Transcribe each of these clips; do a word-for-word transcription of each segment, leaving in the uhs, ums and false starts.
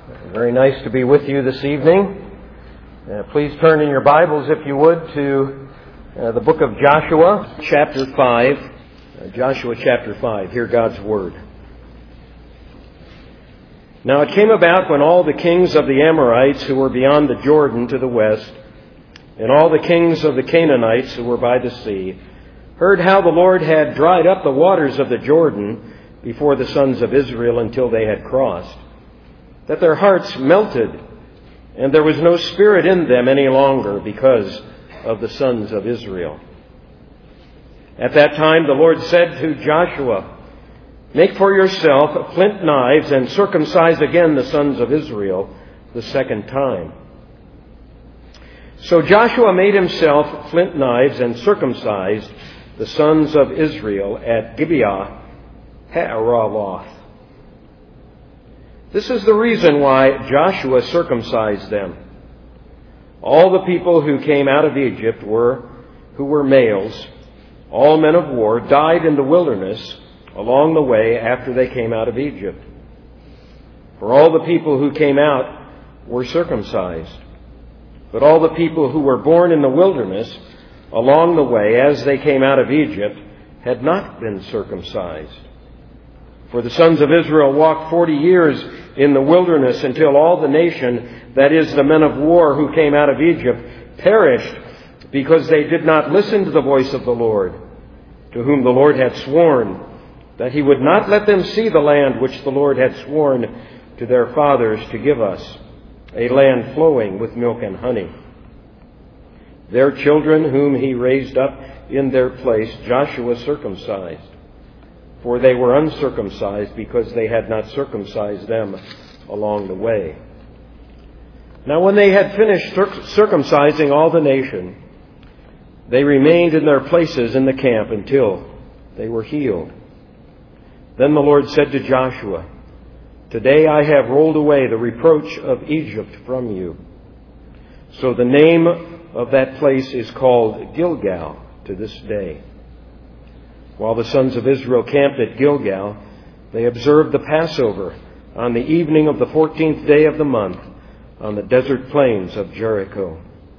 Very nice to be with you this evening. Uh, please turn in your Bibles, if you would, to uh, the book of Joshua, chapter five. Uh, Joshua chapter five. Hear God's Word. Now it came about when all the kings of the Amorites who were beyond the Jordan to the west, and all the kings of the Canaanites who were by the sea, heard how the Lord had dried up the waters of the Jordan before the sons of Israel until they had crossed, that their hearts melted, and there was no spirit in them any longer because of the sons of Israel. At that time the Lord said to Joshua, "Make for yourself flint knives and circumcise again the sons of Israel the second time." So Joshua made himself flint knives and circumcised the sons of Israel at Gibeah Haaraloth. This is the reason why Joshua circumcised them. All the people who came out of Egypt were, who were males, all men of war, died in the wilderness along the way after they came out of Egypt. For all the people who came out were circumcised. But all the people who were born in the wilderness along the way as they came out of Egypt had not been circumcised. For the sons of Israel walked forty years in the wilderness until all the nation, that is, the men of war who came out of Egypt, perished because they did not listen to the voice of the Lord, to whom the Lord had sworn that he would not let them see the land which the Lord had sworn to their fathers to give us, a land flowing with milk and honey. Their children, whom he raised up in their place, Joshua circumcised, for they were uncircumcised because they had not circumcised them along the way. Now when they had finished circumcising all the nation, they remained in their places in the camp until they were healed. Then the Lord said to Joshua, "Today I have rolled away the reproach of Egypt from you." So the name of that place is called Gilgal to this day. While the sons of Israel camped at Gilgal, they observed the Passover on the evening of the fourteenth day of the month on the desert plains of Jericho.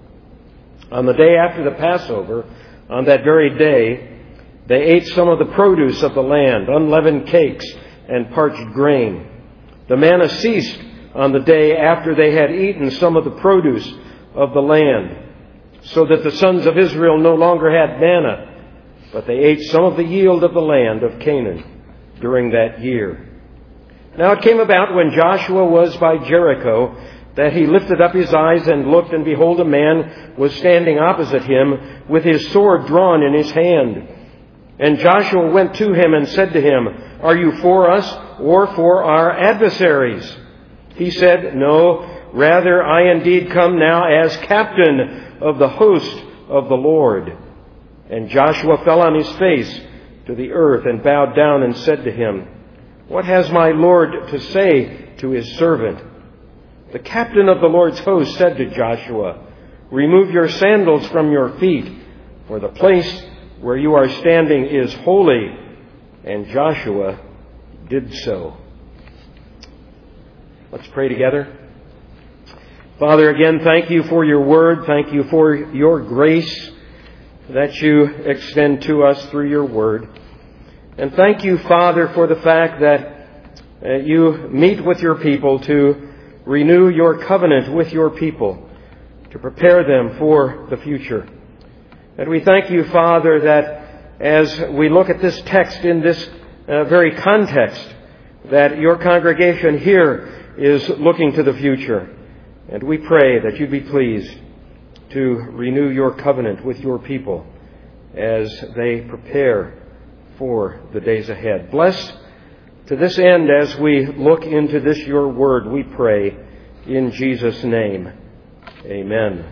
On the day after the Passover, on that very day, they ate some of the produce of the land, unleavened cakes and parched grain. The manna ceased on the day after they had eaten some of the produce of the land, so that the sons of Israel no longer had manna, but they ate some of the yield of the land of Canaan during that year. Now it came about when Joshua was by Jericho that he lifted up his eyes and looked, and behold, a man was standing opposite him with his sword drawn in his hand. And Joshua went to him and said to him, "Are you for us or for our adversaries?" He said, "No, rather I indeed come now as captain of the host of the Lord." And Joshua fell on his face to the earth and bowed down and said to him, "What has my Lord to say to his servant?" The captain of the Lord's host said to Joshua, "Remove your sandals from your feet, for the place where you are standing is holy." And Joshua did so. Let's pray together. Father, again, thank you for your word. Thank you for your grace that you extend to us through your word. And thank you, Father, for the fact that uh, you meet with your people to renew your covenant with your people, to prepare them for the future. And we thank you, Father, that as we look at this text in this uh, very context, that your congregation here is looking to the future. And we pray that you'd be pleased to renew your covenant with your people as they prepare for the days ahead. Bless to this end as we look into this your word, we pray in Jesus' name. Amen.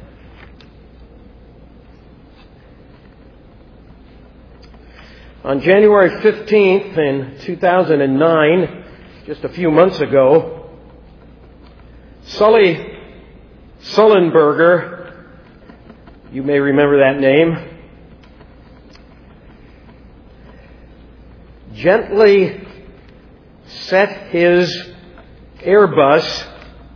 On January fifteenth in two thousand nine, just a few months ago, Sully Sullenberger, you may remember that name, gently set his Airbus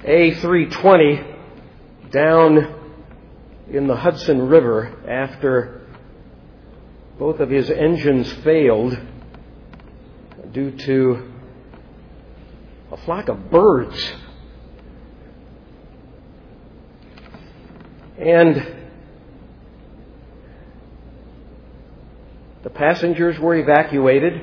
A three twenty down in the Hudson River after both of his engines failed due to a flock of birds. And the passengers were evacuated.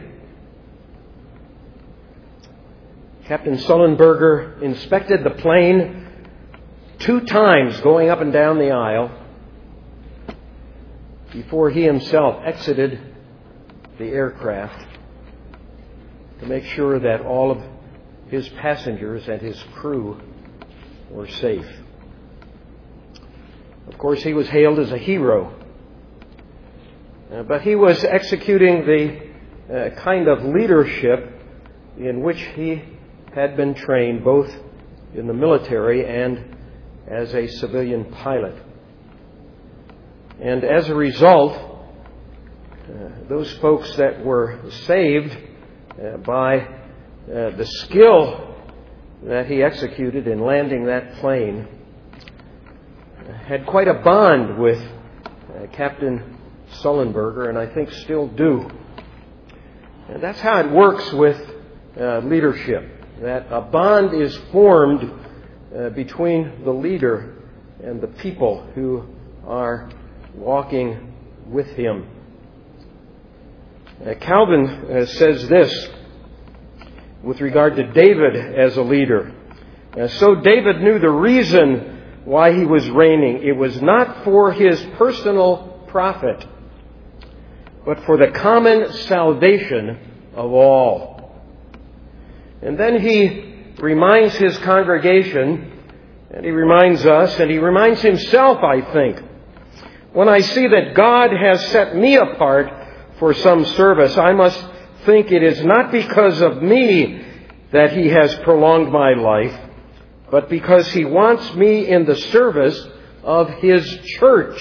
Captain Sullenberger inspected the plane two times going up and down the aisle before he himself exited the aircraft to make sure that all of his passengers and his crew were safe. Of course, he was hailed as a hero, uh, but he was executing the uh, kind of leadership in which he had been trained both in the military and as a civilian pilot. And as a result, uh, those folks that were saved uh, by uh, the skill that he executed in landing that plane uh, had quite a bond with uh, Captain Sullenberger, and I think still do. And that's how it works with uh, leadership, that a bond is formed uh, between the leader and the people who are walking with him. Uh, Calvin uh, says this with regard to David as a leader. Uh, so David knew the reason why he was reigning. It was not for his personal profit, but for the common salvation of all. And then he reminds his congregation, and he reminds us, and he reminds himself, I think, when I see that God has set me apart for some service, I must think it is not because of me that he has prolonged my life, but because he wants me in the service of his church.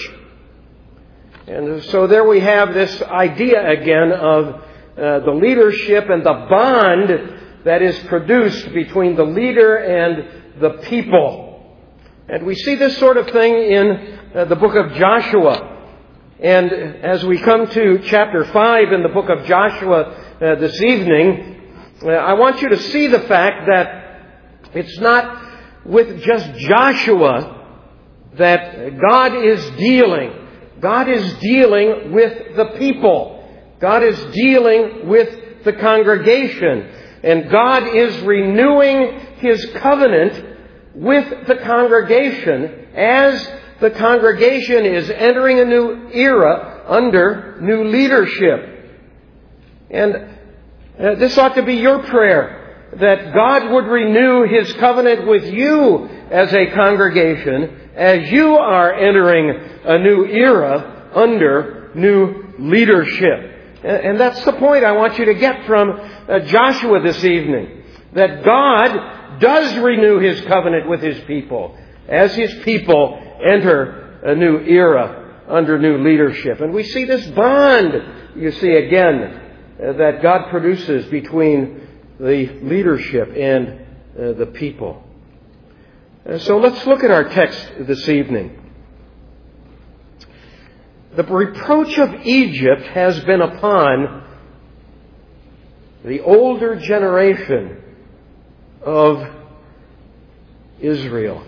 And so there we have this idea again of uh, the leadership and the bond that is produced between the leader and the people. And we see this sort of thing in uh, the book of Joshua. And as we come to chapter five in the book of Joshua uh, this evening, uh, I want you to see the fact that it's not with just Joshua that God is dealing. God is dealing with the people. God is dealing with the congregation. And God is renewing His covenant with the congregation as the congregation is entering a new era under new leadership. And uh, this ought to be your prayer, that God would renew His covenant with you as a congregation as you are entering a new era under new leadership. And, and that's the point I want you to get from uh, Joshua this evening, that God does renew His covenant with His people as His people enter a new era under new leadership. And we see this bond, you see again, uh, that God produces between the leadership and uh, the people. Uh, so let's look at our text this evening. The reproach of Egypt has been upon the older generation of Israel.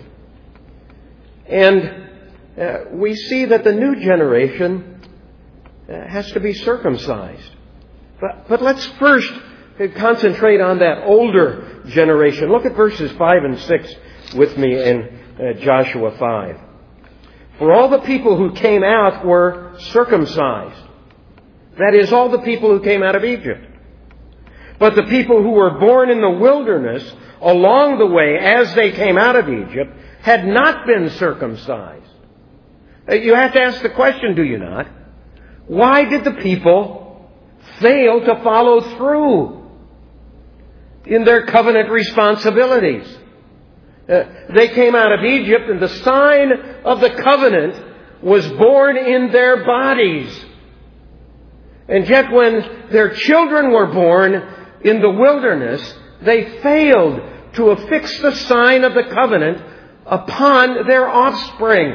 And uh, we see that the new generation uh, has to be circumcised. But, but let's first concentrate on that older generation. Look at verses five and six with me in uh, Joshua five. For all the people who came out were circumcised. That is, all the people who came out of Egypt. But the people who were born in the wilderness along the way as they came out of Egypt had not been circumcised. You have to ask the question, do you not? Why did the people fail to follow through in their covenant responsibilities? Uh, they came out of Egypt and the sign of the covenant was born in their bodies. And yet when their children were born in the wilderness, they failed to affix the sign of the covenant upon their offspring.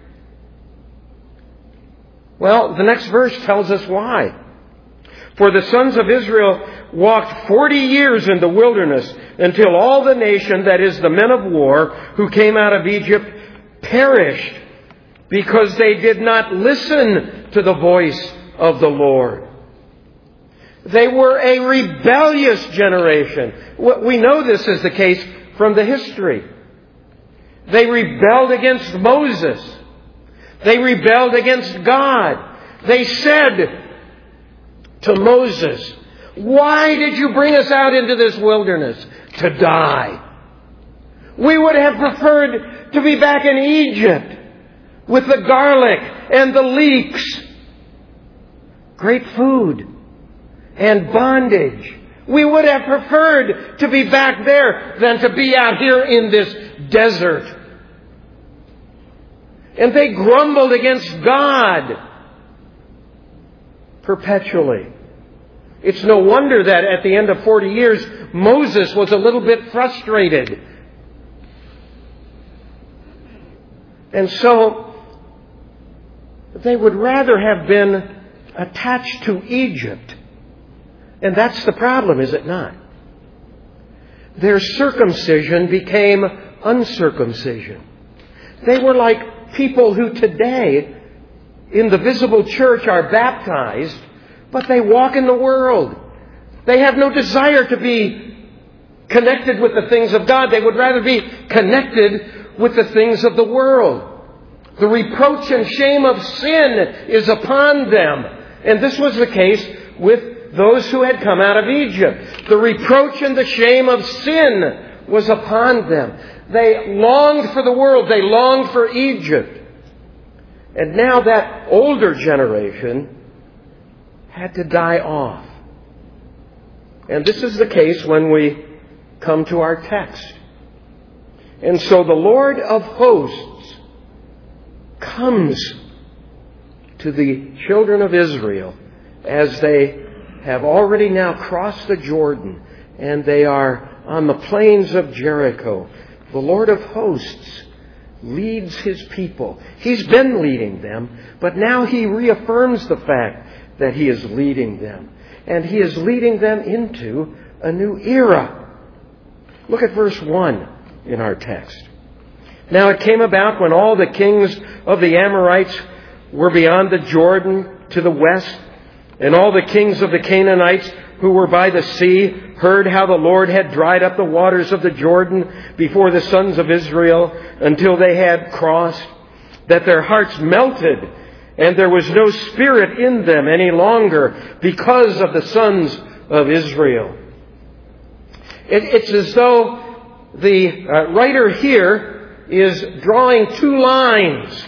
Well, the next verse tells us why. For the sons of Israel walked forty years in the wilderness until all the nation, that is the men of war, who came out of Egypt, perished because they did not listen to the voice of the Lord. They were a rebellious generation. We know this is the case from the history. They rebelled against Moses. They rebelled against God. They said to Moses, "Why did you bring us out into this wilderness? To die. We would have preferred to be back in Egypt with the garlic and the leeks. Great food and bondage. We would have preferred to be back there than to be out here in this desert." And they grumbled against God perpetually. It's no wonder that at the end of forty years, Moses was a little bit frustrated. And so they would rather have been attached to Egypt. And that's the problem, is it not? Their circumcision became uncircumcision. They were like people who today in the visible church are baptized, but they walk in the world. They have no desire to be connected with the things of God. They would rather be connected with the things of the world. The reproach and shame of sin is upon them. And this was the case with those who had come out of Egypt. The reproach and the shame of sin was upon them. They longed for the world. They longed for Egypt. And now that older generation had to die off. And this is the case when we come to our text. And so the Lord of hosts comes to the children of Israel as they have already now crossed the Jordan and they are on the plains of Jericho. The Lord of hosts leads His people. He's been leading them, but now He reaffirms the fact that He is leading them. And He is leading them into a new era. Look at verse one in our text. Now it came about when all the kings of the Amorites were beyond the Jordan to the west, and all the kings of the Canaanites who were by the sea heard how the Lord had dried up the waters of the Jordan before the sons of Israel until they had crossed, that their hearts melted, and there was no spirit in them any longer because of the sons of Israel. It, it's as though the uh, writer here is drawing two lines.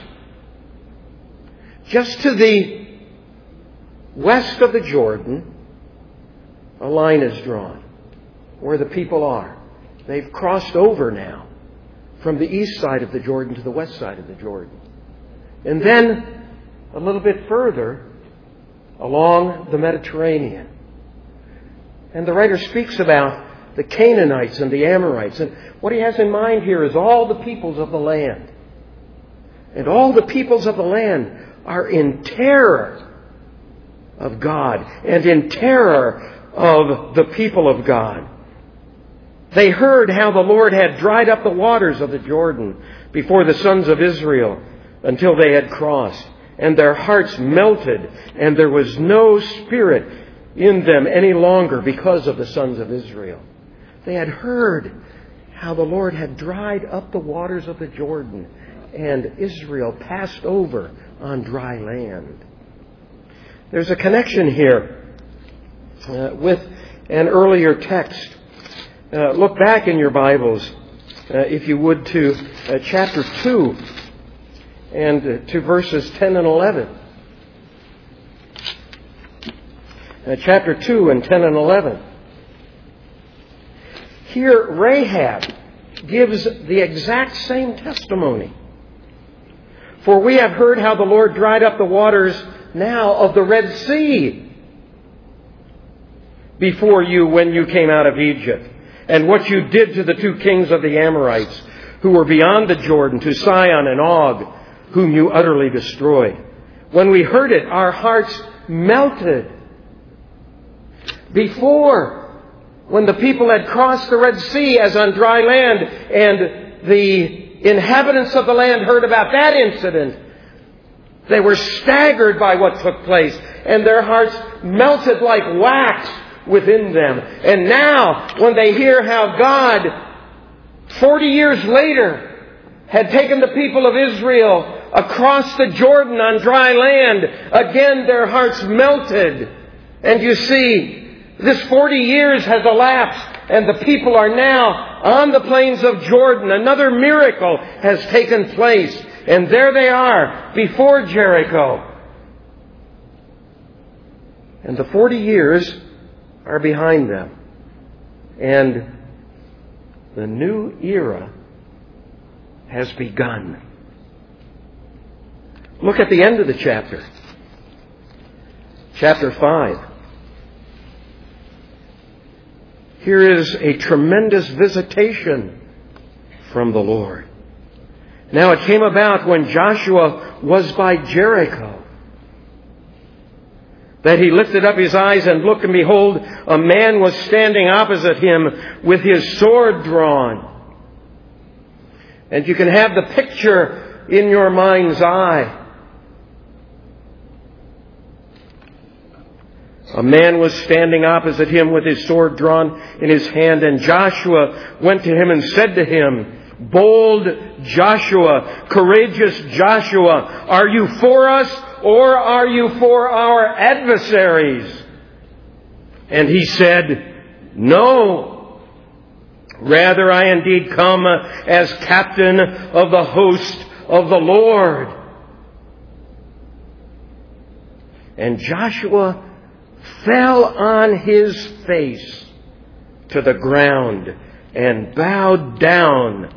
Just to the west of the Jordan, a line is drawn where the people are. They've crossed over now from the east side of the Jordan to the west side of the Jordan. And then a little bit further along the Mediterranean. And the writer speaks about the Canaanites and the Amorites. And what he has in mind here is all the peoples of the land. And all the peoples of the land are in terror of God and in terror of the people of God. They heard how the Lord had dried up the waters of the Jordan before the sons of Israel until they had crossed. And their hearts melted, and there was no spirit in them any longer because of the sons of Israel. They had heard how the Lord had dried up the waters of the Jordan, and Israel passed over on dry land. There's a connection here uh, with an earlier text. Uh, look back in your Bibles, uh, if you would, to uh, chapter two and uh, to verses ten and eleven. Uh, chapter two and ten and eleven. Here, Rahab gives the exact same testimony. For we have heard how the Lord dried up the waters now of the Red Sea before you when you came out of Egypt, and what you did to the two kings of the Amorites who were beyond the Jordan, to Sihon and Og, whom you utterly destroyed. When we heard it, our hearts melted. Before, when the people had crossed the Red Sea as on dry land, and the inhabitants of the land heard about that incident, they were staggered by what took place, and their hearts melted like wax within them. And now, when they hear how God, forty years later, had taken the people of Israel across the Jordan on dry land, again their hearts melted. And you see, this forty years has elapsed, and the people are now on the plains of Jordan. Another miracle has taken place, and there they are before Jericho. And the forty years are behind them. And the new era has begun. Look at the end of the chapter. Chapter five. Here is a tremendous visitation from the Lord. Now it came about when Joshua was by Jericho that he lifted up his eyes and looked, and behold, a man was standing opposite him with his sword drawn. And you can have the picture in your mind's eye. A man was standing opposite him with his sword drawn in his hand, and Joshua went to him and said to him, "Bold Joshua, courageous Joshua, are you for us or are you for our adversaries?" And he said, "No. Rather, I indeed come as captain of the host of the Lord." And Joshua fell on his face to the ground and bowed down.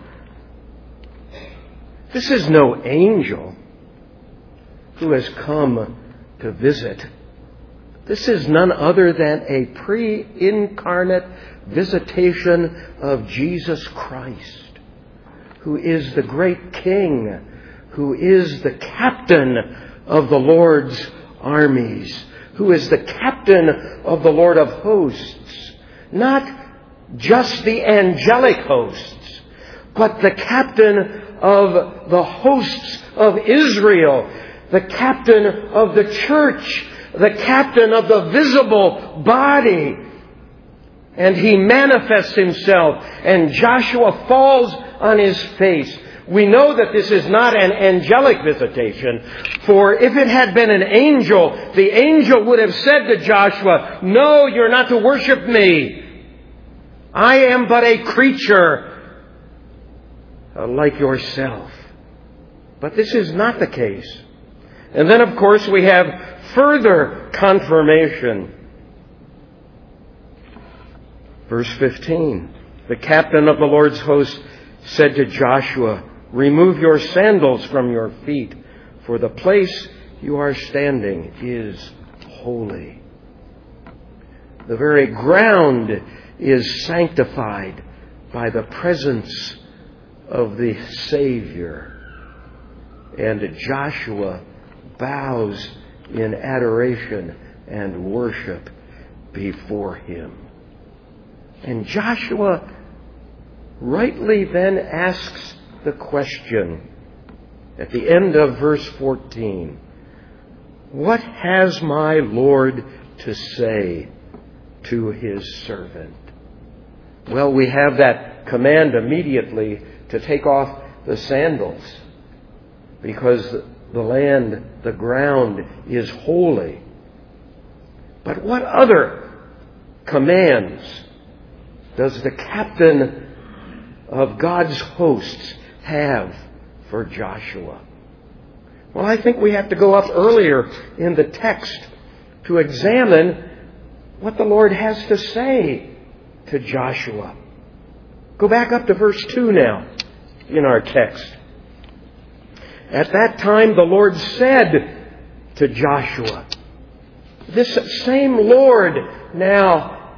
This is no angel who has come to visit. This is none other than a pre-incarnate visitation of Jesus Christ, who is the great King, who is the captain of the Lord's armies, who is the captain of the Lord of hosts. Not just the angelic hosts, but the captain of the hosts of Israel, the captain of the church, the captain of the visible body. And he manifests himself, and Joshua falls on his face. We know that this is not an angelic visitation, for if it had been an angel, the angel would have said to Joshua, "No, you're not to worship me. I am but a creature like yourself." But this is not the case. And then, of course, we have further confirmation. Verse fifteen. The captain of the Lord's host said to Joshua, "Remove your sandals from your feet, for the place you are standing is holy." The very ground is sanctified by the presence of the Savior. And Joshua bows in adoration and worship before him. And Joshua rightly then asks the question at the end of verse fourteen, "What has my Lord to say to his servant?" Well, we have that command immediately to take off the sandals, because the land, the ground, is holy. But what other commands does the captain of God's hosts have for Joshua? Well, I think we have to go up earlier in the text to examine what the Lord has to say to Joshua. Go back up to verse two now in our text. At that time the Lord said to Joshua, this same Lord now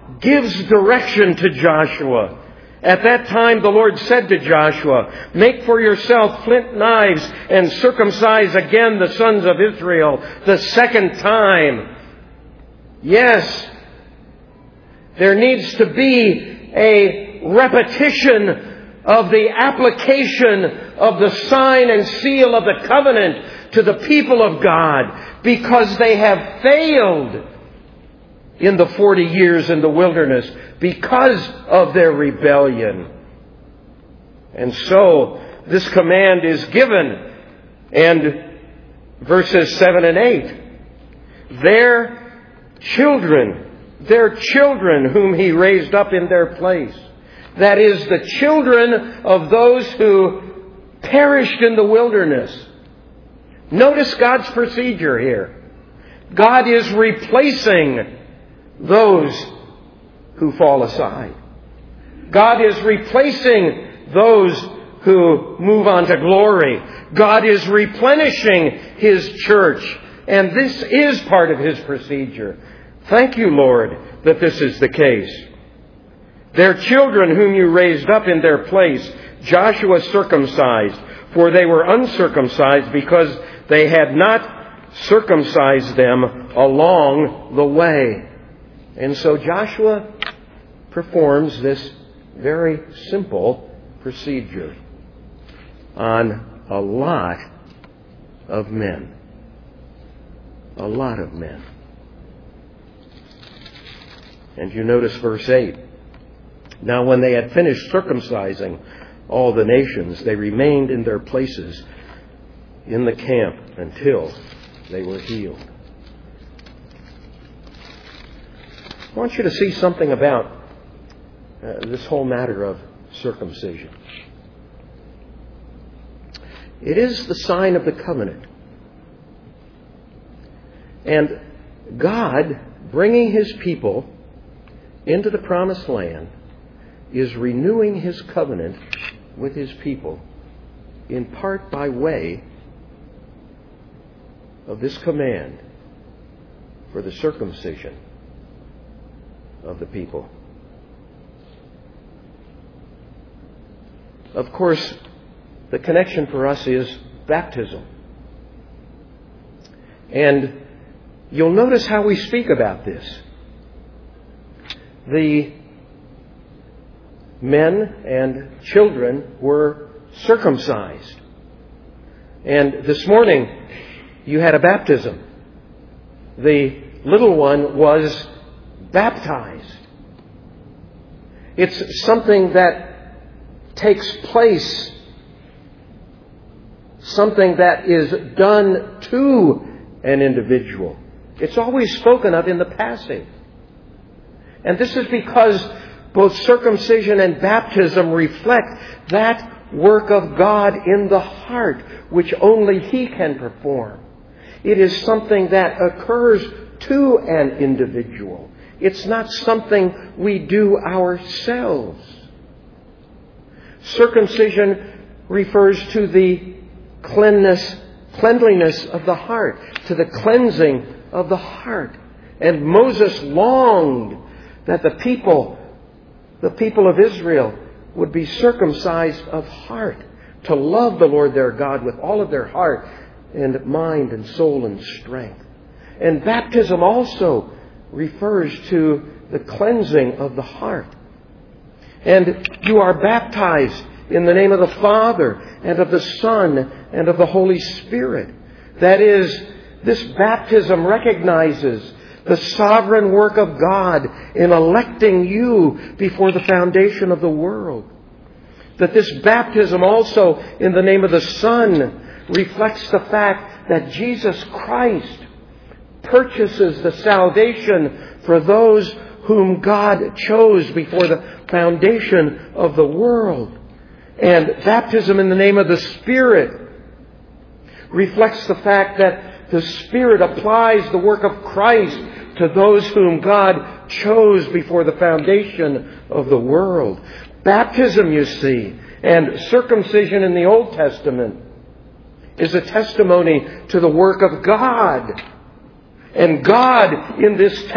gives direction to Joshua. At that time the Lord said to Joshua, "Make for yourself flint knives and circumcise again the sons of Israel the second time." Yes, there needs to be a repetition of the application of the sign and seal of the covenant to the people of God, because they have failed in the forty years in the wilderness because of their rebellion. And so this command is given. And verses seven and eight, their children, their children whom He raised up in their place. That is, the children of those who perished in the wilderness. Notice God's procedure here. God is replacing those who fall aside. God is replacing those who move on to glory. God is replenishing His church. And this is part of His procedure. Thank you, Lord, that this is the case. Their children whom you raised up in their place, Joshua circumcised, for they were uncircumcised because they had not circumcised them along the way. And so Joshua performs this very simple procedure on a lot of men. A lot of men. And you notice verse eight. Now when they had finished circumcising all the nations, they remained in their places in the camp until they were healed. I want you to see something about uh, this whole matter of circumcision. It is the sign of the covenant. And God, bringing His people into the promised land, is renewing His covenant with His people, in part by way of this command for the circumcision of the people. Of course, the connection for us is baptism. And you'll notice how we speak about this. The men and children were circumcised. And this morning, you had a baptism. The little one was baptized. It's something that takes place, something that is done to an individual. It's always spoken of in the passive. And this is because both circumcision and baptism reflect that work of God in the heart, which only He can perform. It is something that occurs to an individual. It's not something we do ourselves. Circumcision refers to the cleanliness, cleanliness of the heart, to the cleansing of the heart. And Moses longed that the people, the people of Israel, would be circumcised of heart, to love the Lord their God with all of their heart and mind and soul and strength. And baptism also refers to the cleansing of the heart. And you are baptized in the name of the Father and of the Son and of the Holy Spirit. That is, this baptism recognizes the sovereign work of God in electing you before the foundation of the world. That this baptism also in the name of the Son reflects the fact that Jesus Christ purchases the salvation for those whom God chose before the foundation of the world. And baptism in the name of the Spirit reflects the fact that the Spirit applies the work of Christ to those whom God chose before the foundation of the world. Baptism, you see, and circumcision in the Old Testament is a testimony to the work of God. And God, in this text,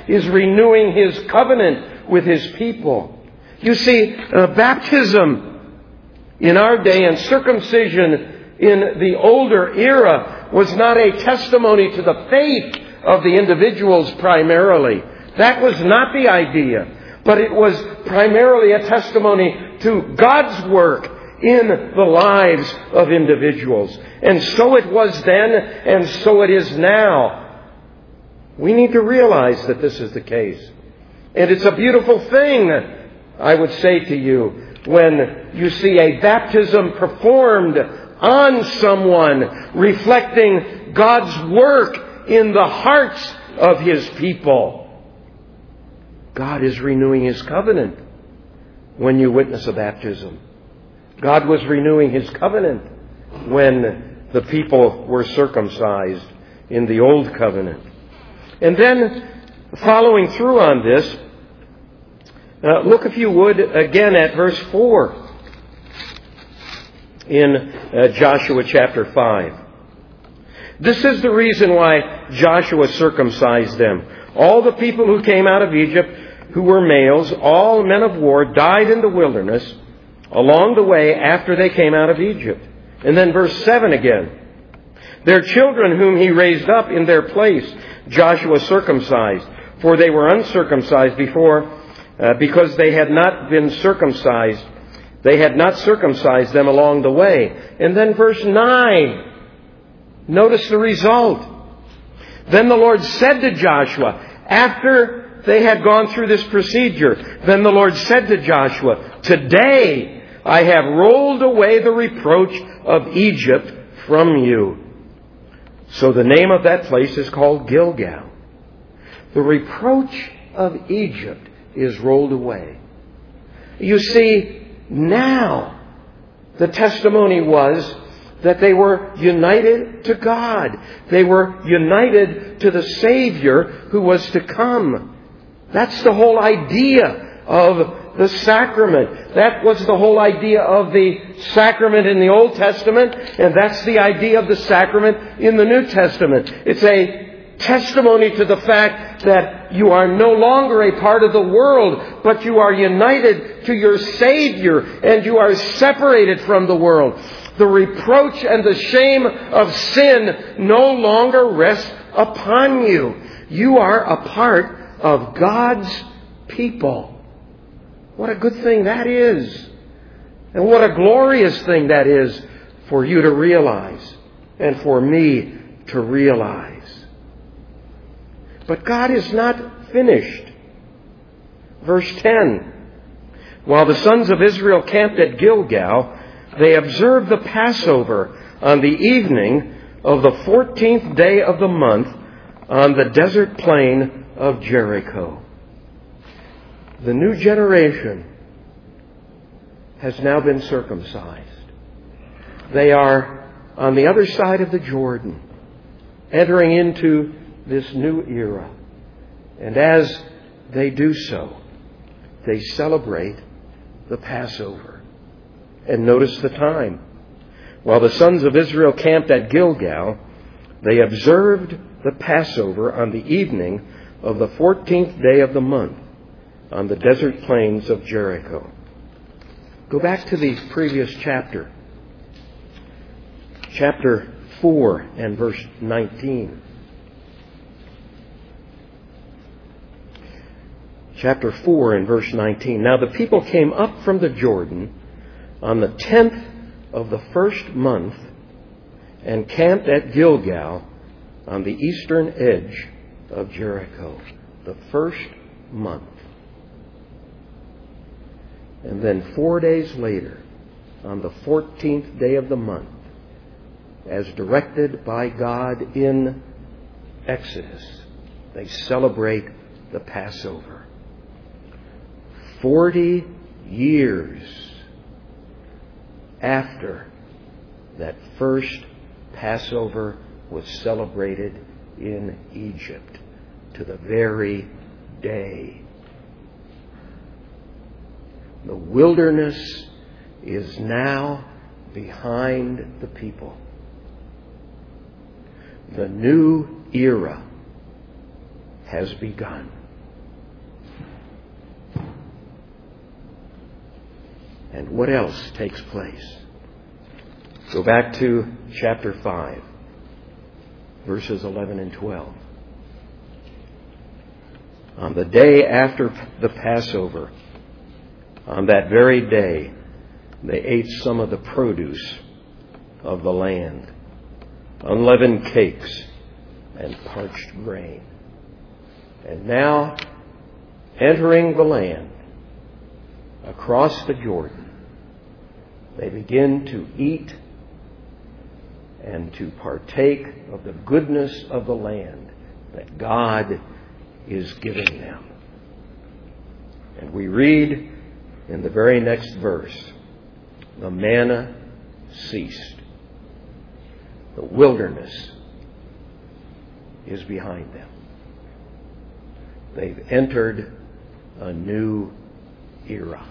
is renewing His covenant with His people. You see, uh, baptism in our day and circumcision in the older era was not a testimony to the faith of the individuals primarily. That was not the idea. But it was primarily a testimony to God's work in the lives of individuals. And so it was then, and so it is now. We need to realize that this is the case. And it's a beautiful thing, I would say to you, when you see a baptism performed on someone, reflecting God's work in the hearts of His people. God is renewing His covenant when you witness a baptism. God was renewing His covenant when the people were circumcised in the old covenant. And then, following through on this, uh, look, if you would, again at verse four in uh, Joshua chapter five. This is the reason why Joshua circumcised them. All the people who came out of Egypt, who were males, all men of war, died in the wilderness along the way after they came out of Egypt. And then verse seven again. Their children whom he raised up in their place, Joshua circumcised, for they were uncircumcised before, uh, because they had not been circumcised. They had not circumcised them along the way. And then verse nine. Notice the result. Then the Lord said to Joshua, after they had gone through this procedure, then the Lord said to Joshua, today I have rolled away the reproach of Egypt from you. So the name of that place is called Gilgal. The reproach of Egypt is rolled away. You see, now the testimony was that they were united to God. They were united to the Savior who was to come. That's the whole idea of the sacrament. That was the whole idea of the sacrament in the Old Testament, and that's the idea of the sacrament in the New Testament. It's a testimony to the fact that you are no longer a part of the world, but you are united to your Savior, and you are separated from the world. The reproach and the shame of sin no longer rests upon you. You are a part of God's people. What a good thing that is. And what a glorious thing that is for you to realize and for me to realize. But God is not finished. Verse ten. While the sons of Israel camped at Gilgal, they observed the Passover on the evening of the fourteenth day of the month on the desert plain of Jericho. The new generation has now been circumcised. They are on the other side of the Jordan, entering into this new era. And as they do so, they celebrate the Passover. And notice the time. While the sons of Israel camped at Gilgal, they observed the Passover on the evening of the fourteenth day of the month on the desert plains of Jericho. Go back to the previous chapter. Chapter four and verse nineteen. Chapter four and verse nineteen. Now the people came up from the Jordan on the tenth of the first month and camped at Gilgal on the eastern edge of Jericho. The first month. And then four days later, on the fourteenth day of the month, as directed by God in Exodus, they celebrate the Passover. Forty years after that first Passover was celebrated in Egypt, to the very day. The wilderness is now behind the people. The new era has begun. And what else takes place? Go back to chapter five, verses eleven and twelve. On the day after the Passover, on that very day, they ate some of the produce of the land, unleavened cakes and parched grain. And now, entering the land, across the Jordan, they begin to eat and to partake of the goodness of the land that God is giving them. And we read in the very next verse, the manna ceased. The wilderness is behind them. They've entered a new era.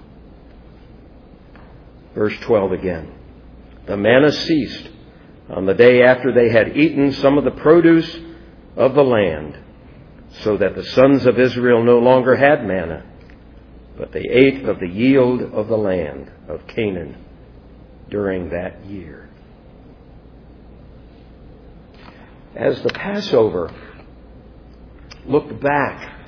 Verse twelve again. The manna ceased on the day after they had eaten some of the produce of the land, so that the sons of Israel no longer had manna, but they ate of the yield of the land of Canaan during that year. As the Passover looked back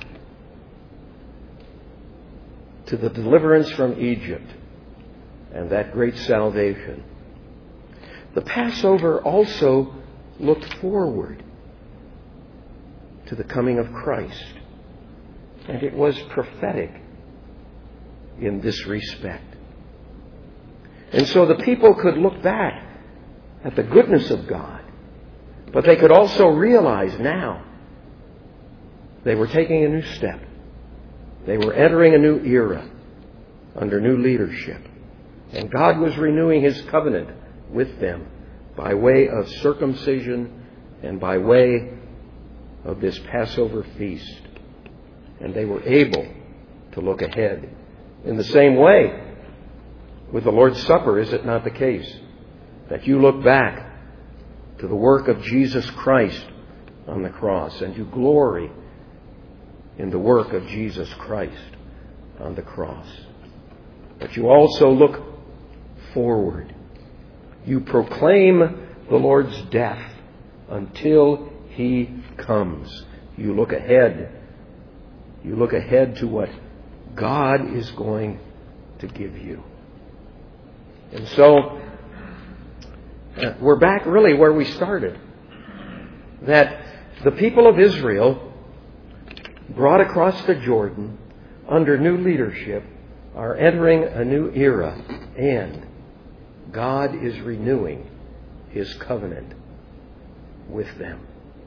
to the deliverance from Egypt and that great salvation, the Passover also looked forward to the coming of Christ. And it was prophetic in this respect. And so the people could look back at the goodness of God, but they could also realize now they were taking a new step. They were entering a new era under new leadership. And God was renewing His covenant with them by way of circumcision and by way of this Passover feast. And they were able to look ahead. In the same way, with the Lord's Supper, is it not the case that you look back to the work of Jesus Christ on the cross and you glory in the work of Jesus Christ on the cross? But you also look forward. You proclaim the Lord's death until He comes. You look ahead. You look ahead to what God is going to give you. And so, uh, we're back really where we started. That the people of Israel, brought across the Jordan under new leadership, are entering a new era, and God is renewing His covenant with them.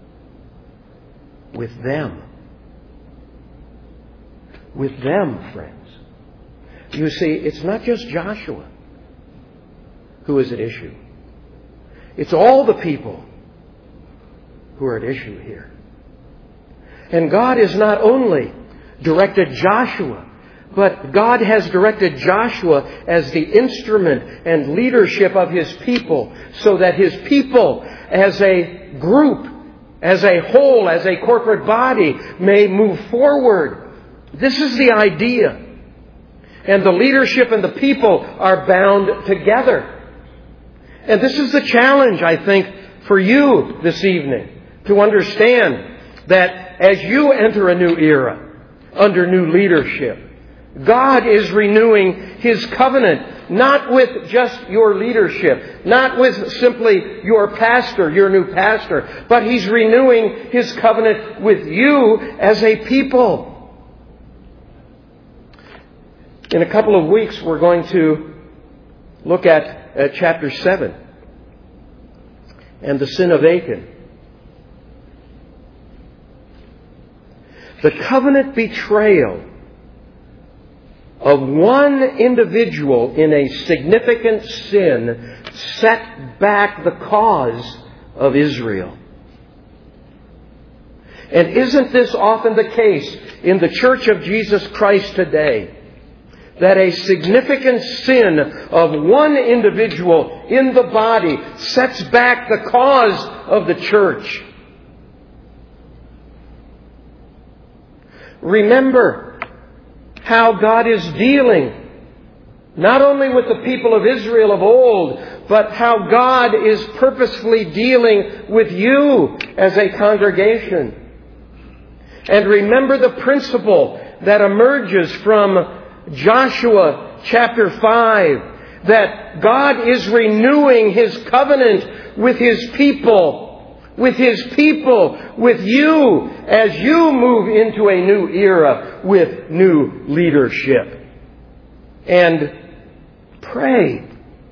With them. With them, friends. You see, it's not just Joshua who is at issue. It's all the people who are at issue here. And God has not only directed Joshua, but God has directed Joshua as the instrument and leadership of His people, so that His people as a group, as a whole, as a corporate body, may move forward. This is the idea. And the leadership and the people are bound together. And this is the challenge, I think, for you this evening, to understand that as you enter a new era, under new leadership, God is renewing His covenant, not with just your leadership, not with simply your pastor, your new pastor, but He's renewing His covenant with you as a people. In a couple of weeks, we're going to look at uh, chapter seven and the sin of Achan. The covenant betrayal of one individual in a significant sin set back the cause of Israel. And isn't this often the case in the Church of Jesus Christ today? That a significant sin of one individual in the body sets back the cause of the church. Remember how God is dealing not only with the people of Israel of old, but how God is purposefully dealing with you as a congregation. And remember the principle that emerges from Joshua chapter five, that God is renewing His covenant with His people, with His people, with you, as you move into a new era with new leadership. And pray.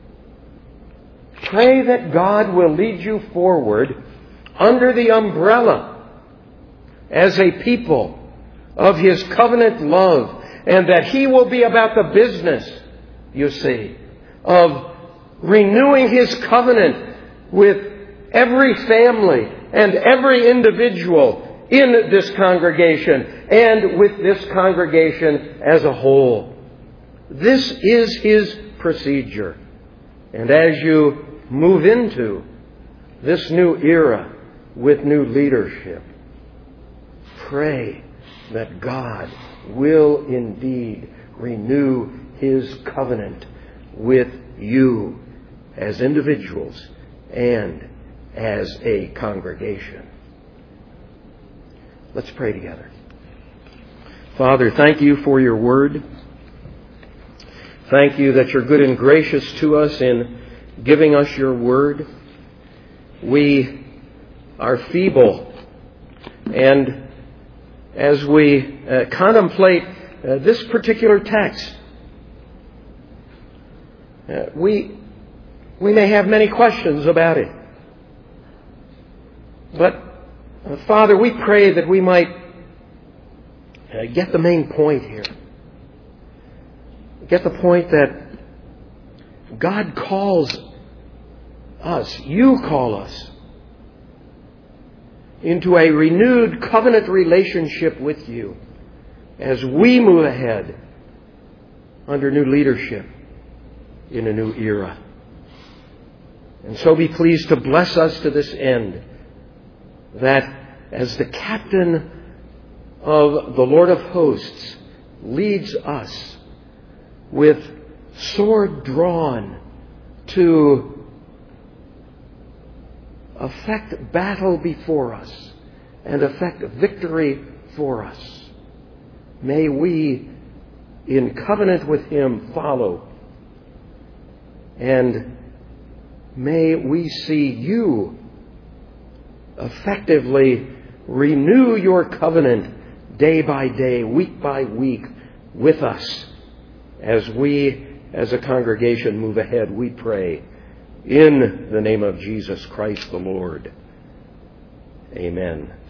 Pray that God will lead you forward under the umbrella as a people of His covenant love, and that He will be about the business, you see, of renewing His covenant with every family and every individual in this congregation and with this congregation as a whole. This is His procedure. And as you move into this new era with new leadership, pray that God will indeed renew His covenant with you as individuals and as a congregation. Let's pray together. Father, thank You for Your word. Thank You that You're good and gracious to us in giving us Your word. We are feeble, and as we uh, contemplate uh, this particular text, uh, we we may have many questions about it. But, uh, Father, we pray that we might uh, get the main point here. Get the point that God calls us, You call us, into a renewed covenant relationship with You as we move ahead under new leadership in a new era. And so be pleased to bless us to this end, that as the captain of the Lord of hosts leads us with sword drawn to effect battle before us and effect victory for us, may we, in covenant with Him, follow. And may we see You effectively renew Your covenant day by day, week by week with us as we, as a congregation, move ahead. We pray in the name of Jesus Christ the Lord. Amen.